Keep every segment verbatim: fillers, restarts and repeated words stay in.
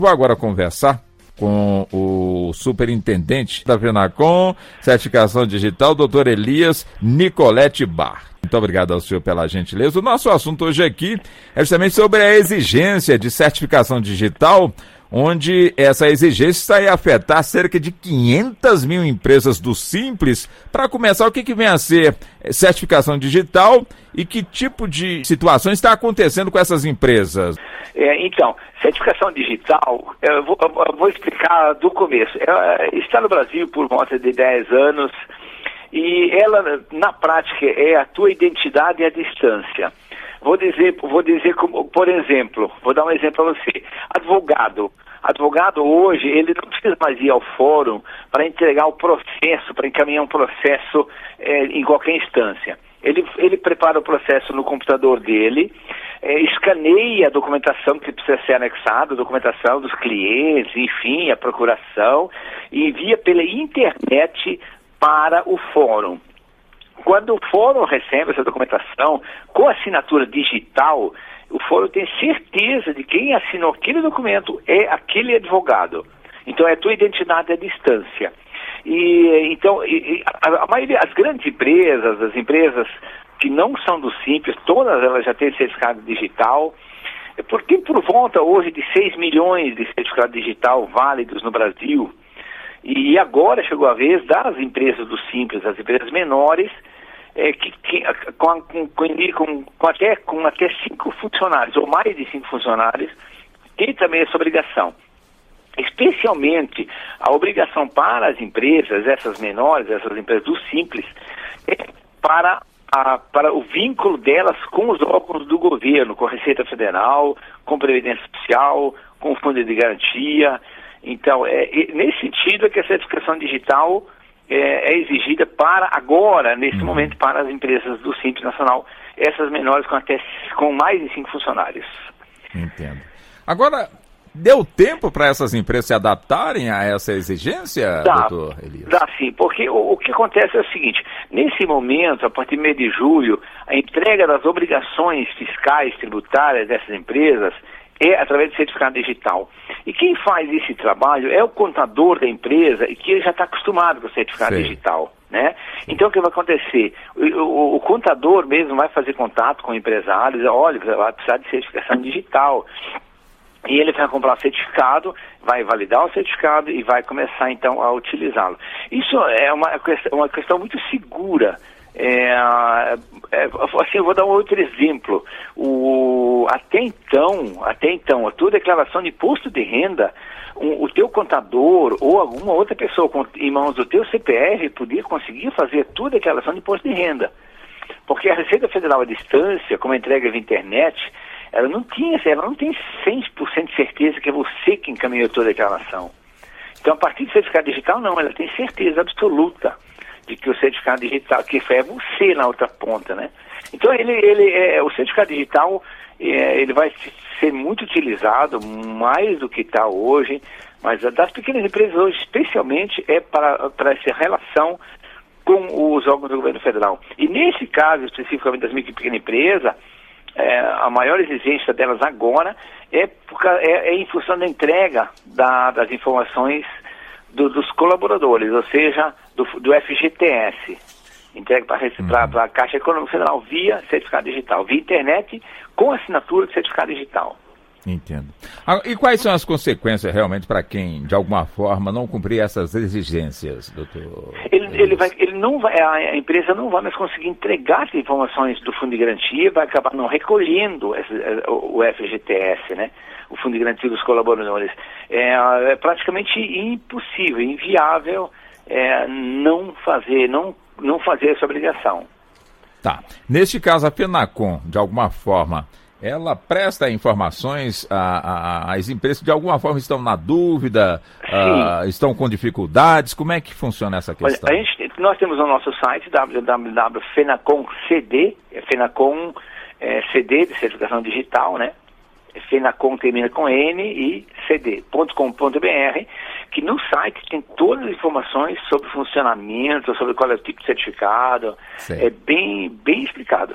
Vou agora conversar com o superintendente da FENACON, Certificação Digital, doutor Elias Nicolete Bar. Muito obrigado ao senhor pela gentileza. O nosso assunto hoje aqui é justamente sobre a exigência de certificação digital, onde essa exigência vai afetar cerca de quinhentas mil empresas do Simples. Para começar, o que, que vem a ser certificação digital e que tipo de situações está acontecendo com essas empresas? É, então, certificação digital, eu vou, eu vou explicar do começo. Ela está no Brasil por volta de dez anos e ela, na prática, é a tua identidade à distância. Vou dizer, vou dizer como, por exemplo, vou dar um exemplo para você. Advogado. Advogado hoje, ele não precisa mais ir ao fórum para entregar o processo, para encaminhar um processo é, em qualquer instância. Ele, ele prepara o processo no computador dele, é, escaneia a documentação que precisa ser anexada, a documentação dos clientes, enfim, a procuração, e envia pela internet para o fórum. Quando o fórum recebe essa documentação com assinatura digital, o fórum tem certeza de quem assinou aquele documento é aquele advogado. Então é a tua identidade à distância. E então e, a, a maioria, as grandes empresas, as empresas que não são do Simples, todas elas já têm certificado digital, porque por volta hoje de seis milhões de certificados digital válidos no Brasil. E agora chegou a vez das empresas do Simples, as empresas menores, é, que, que, com, com, com, com, até, com até cinco funcionários, ou mais de cinco funcionários, tem também essa obrigação. Especialmente a obrigação para as empresas, essas menores, essas empresas do Simples, é para, a, para o vínculo delas com os órgãos do governo, com a Receita Federal, com a Previdência Social, com o Fundo de Garantia. Então, é, nesse sentido é que a certificação digital é, é exigida para agora, nesse uhum. momento, para as empresas do Simples Nacional, essas menores com, até, com mais de cinco funcionários. Entendo. Agora, deu tempo para essas empresas se adaptarem a essa exigência, dá, doutor Elias? Dá sim, porque o, o que acontece é o seguinte, nesse momento, a partir do mês de julho, a entrega das obrigações fiscais, tributárias dessas empresas é através do certificado digital. E quem faz esse trabalho é o contador da empresa e que ele já está acostumado com o certificado Sim. digital, né? Então o que vai acontecer? O, o, o contador mesmo vai fazer contato com empresários, olha, vai precisar de certificação digital. E ele vai comprar o certificado, vai validar o certificado e vai começar então a utilizá-lo. Isso é uma questão, uma questão muito segura. É, é, assim, eu vou dar um outro exemplo. O, até então, até então, a tua declaração de imposto de renda, um, o teu contador ou alguma outra pessoa com, em mãos do teu C P F podia conseguir fazer a tua declaração de imposto de renda. Porque a Receita Federal à distância, como entrega via internet, ela não tinha, ela não tem cem por cento de certeza que é você que encaminhou a tua declaração. Então, a partir do certificado digital, não, ela tem certeza absoluta de que o certificado digital, que é você na outra ponta, né? Então, ele, ele, é, o certificado digital, é, ele vai ser muito utilizado, mais do que está hoje, mas das pequenas empresas hoje, especialmente, é para, para essa relação com os órgãos do governo federal. E nesse caso, especificamente das micro e pequena empresa, é, a maior exigência delas agora é, por, é, é em função da entrega da, das informações do, dos colaboradores, ou seja, do, do F G T S, entregue para uhum. a Caixa Econômica Federal via certificado digital, via internet, com assinatura de certificado digital. Entendo. Ah, e quais são as consequências realmente para quem, de alguma forma, não cumprir essas exigências, doutor? Ele, ele, vai, ele não vai, a empresa não vai mais conseguir entregar as informações do Fundo de Garantia, vai acabar não recolhendo esse, o F G T S, né? O Fundo de Garantia dos colaboradores. É, é praticamente impossível, inviável é, não fazer, não, não fazer essa obrigação. Tá. Neste caso, a FENACON, de alguma forma, ela presta informações às empresas que de alguma forma estão na dúvida, uh, estão com dificuldades. Como é que funciona essa questão? Olha, a gente, nós temos o nosso site w w w ponto fenacon c d, Fenacon é, C D de certificação digital, né? Fenacon termina com N e C D ponto com ponto b r, que no site tem todas as informações sobre funcionamento, sobre qual é o tipo de certificado, Sei. é bem, bem explicado.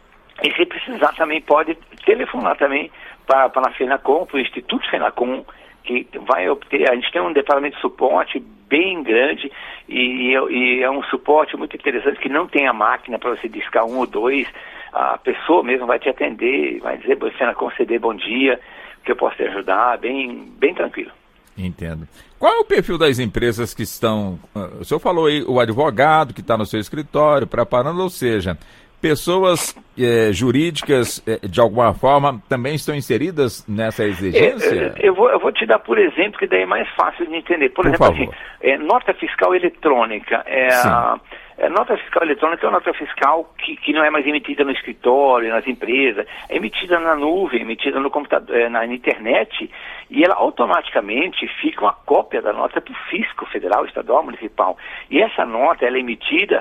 E se precisar também pode telefonar também para a FENACON, para o Instituto FENACON, que vai obter, a gente tem um departamento de suporte bem grande e, e é um suporte muito interessante que não tem a máquina para você discar um ou dois, a pessoa mesmo vai te atender, vai dizer, Fenacom C D, bom dia, que eu posso te ajudar, bem, bem tranquilo. Entendo. Qual é o perfil das empresas que estão, o senhor falou aí, o advogado que está no seu escritório preparando, ou seja, pessoas é, jurídicas, é, de alguma forma, também estão inseridas nessa exigência? É, eu, vou, eu vou te dar por exemplo, que daí é mais fácil de entender. Por, por exemplo, favor. Assim, é, nota fiscal eletrônica. É, a, é, nota fiscal eletrônica é uma nota fiscal que, que não é mais emitida no escritório, nas empresas, é emitida na nuvem, emitida no computador, é, na internet, e ela automaticamente fica uma cópia da nota para o fisco federal, estadual, municipal. E essa nota ela é emitida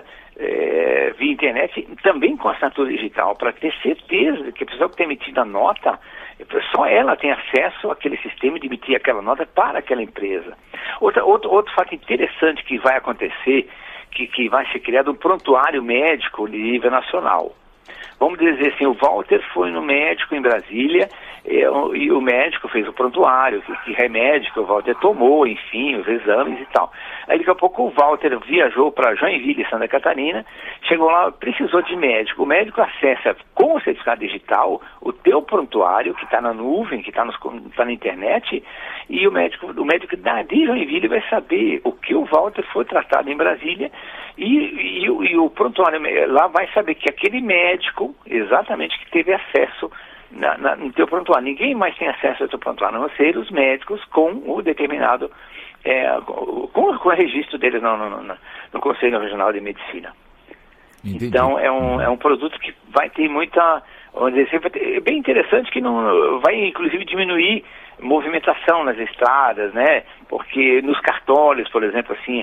É, via internet, também com assinatura digital, para ter certeza que a pessoa que tem emitido a nota, só ela tem acesso àquele sistema de emitir aquela nota para aquela empresa. Outra, outro, outro fato interessante que vai acontecer, que, que vai ser criado um prontuário médico de nível nacional. Vamos dizer assim, o Walter foi no médico em Brasília e, e o médico fez o prontuário, que, que remédio que o Walter tomou, enfim, os exames e tal. Aí daqui a pouco o Walter viajou para Joinville, Santa Catarina, chegou lá, precisou de médico. O médico acessa com o certificado digital o teu prontuário, que está na nuvem, que está tá na internet, e o médico, o médico da de Joinville vai saber o que o Walter foi tratado em Brasília e, e, e o prontuário lá vai saber que aquele médico, exatamente, que teve acesso na, na, no teu prontuário. Ninguém mais tem acesso ao teu prontuário, a não ser os médicos com o determinado, é, com, com o registro deles no, no, no, no Conselho Regional de Medicina. Entendi. Então é um, é um produto que vai ter muita, vamos dizer, vai ter, é bem interessante, que não vai inclusive diminuir movimentação nas estradas, né? Porque nos cartórios, por exemplo, assim,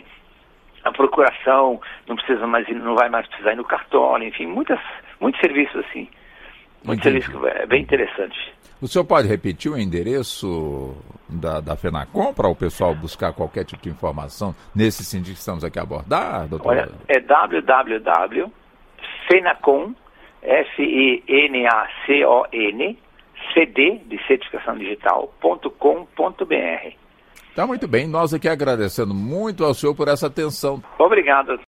a procuração não precisa mais, não vai mais precisar ir no cartório, enfim, muitas, muitos serviços assim. Muito serviço, é bem interessante. O senhor pode repetir o endereço da, da Fenacom para o pessoal buscar qualquer tipo de informação nesse sentido que estamos aqui a abordar, doutor? Olha, é w w w ponto fenacom, F E N A C O N, C D, de certificação digital, ponto com ponto b r. Tá muito bem, nós aqui agradecendo muito ao senhor por essa atenção. Obrigado.